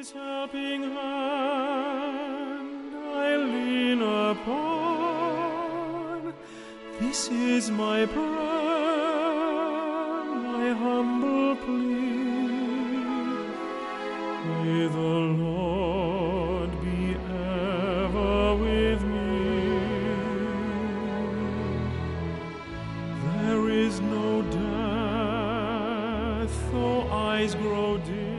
His helping hand I lean upon. This is my prayer, my humble plea. May the Lord be ever with me. There is no death, though eyes grow dim.